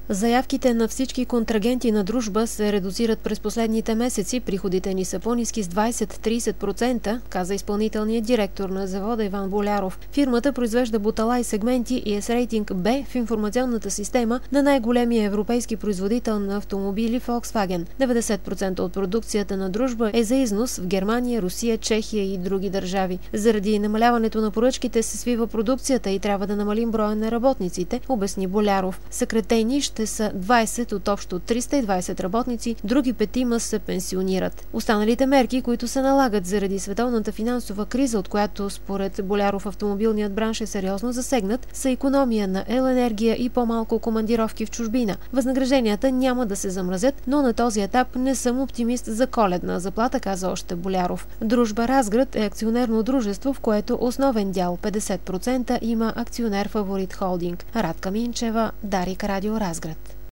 Заявките на всички контрагенти на Дружба се редуцират през последните месеци. Приходите ни са по-ниски с 20-30%, каза изпълнителният директор на завода Иван Боляров. Фирмата произвежда бутала и сегменти и е с рейтинг Б в информационната система на най-големия европейски производител на автомобили Volkswagen. 90% от продукцията на Дружба е за износ в Германия, Русия, Чехия и други държави. Заради намаляването на поръчките се свива продукцията и трябва да намалим броя на работниците, обясни Боляров. Съкратени ще са 20 от общо 320 работници, други 5 се пенсионират. Останалите мерки, които се налагат заради световната финансова криза, от която според Боляров автомобилният бранш е сериозно засегнат, са икономия на енергия и по-малко командировки в чужбина. Възнагражденията няма да се замразят, но на този етап не съм оптимист за коледна заплата, каза още Боляров. Дружба Разград е акционерно дружество, в което основен дял 50% има акционер Фаворит Холдинг. Радка Минчева, Дарик Радио Разград.